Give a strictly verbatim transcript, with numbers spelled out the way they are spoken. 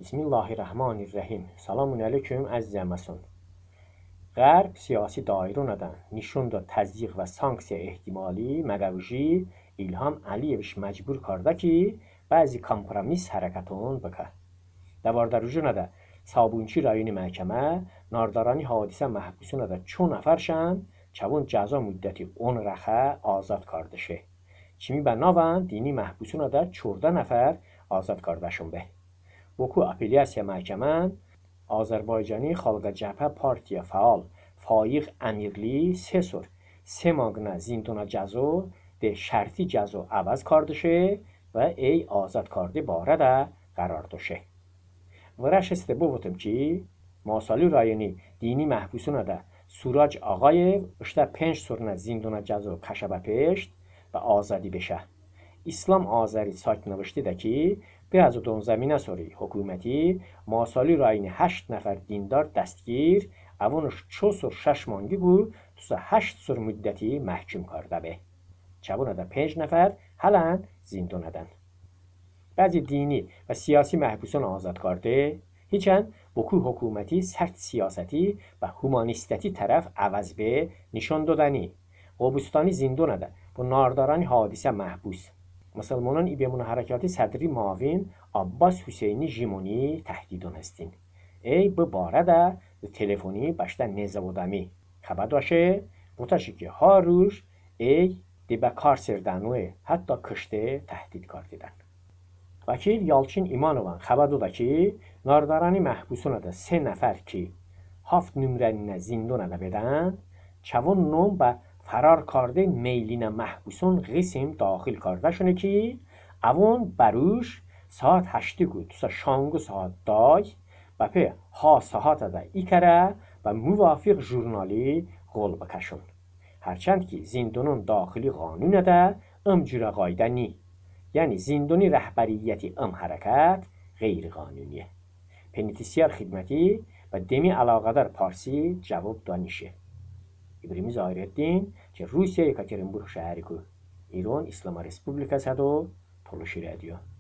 Bismillahirrahmanirrahim. Selamun aleyküm əziz əməsun. Qərb siyasi dairədən nişunda təzyiq və sanksiya ehtimali məqavji İlham Əliyeviç məcbur karda ki, bəzi kompromis hərəkətun bıqa. Dəvardar da Sabunçi rayonu məhkəmə nardarani hadisə məhbusuna da çon nəfərşən çavun cəza müddəti on rəxə azad kardışı. Kimi bə navan dini məhbusuna da çorda nəfər azad kardaşın be. Boku apelyasiya məhkəmən Azərbaycani Xalqa Cəbhə Partiya fəal Faiq Əmirli سه سور سه ماه زندان جزا ده شرطی جزا عوض کردشه و ای آزاد کرده باره ده قرار داشه. و رشسته بودم که ماسالی رایانی دینی محبوسونه ده سوراج آقای اشته پنج سور زندان جزا کشبه پیشت و آزادی بشه. اسلام آذری سایت نوشته ده که به از دون زمینه سوری حکومتی ماسالی رایانی هشت نفر دیندار دستگیر اوانش چو سور شش مانگی بود تو هشت سور مدتی محکوم کرده به. چوانه ده پنج نفر حالا زندان دن. بعضی دینی و سیاسی محبوسان آزاد کرده هیچن بکو حکومتی سرت سیاستی و هومانیستتی طرف عوض به نشان دادنی. قبوستانی زندان ده با ناردارانی حادثه محبوس. مسلمانان ایبیمون حرکاتی صدری معاون عباس حسینی ژیمونی تهدیدان هستین. ای به باره ده تلفنی باشته نزودمی خبر داشته متشی که ها روش ای دی به کار سردنوه حتی کشته تهدید کردیدن. وکیل یالچین ایمانوان خبر داده که ناردارانی محبوسونه ده سه نفر که هفت نمرنین زندانه ده بدن چوان نوم به فرار کرده میلین محبوسون قسم داخل کرده شونه که اوان بروش ساعت هشتی گود تو شانگو ساعت دای و په ها ساعت ده ای کره و موافق ژورنالی قول بکشون. هرچند که زندانون داخلی قانون ده ام جور قایده نی. یعنی زندانی رهبریتی ام حرکت غیر قانونیه. پنیتیسیار خدمتی و دمی علاقه در پارسی جواب دانیشه. ابراهیم ظاهرالدین که روسیه یکاترینبورگ شهری کو ایران اسلام ریسپوبلیکا صدو تلاشی رادیو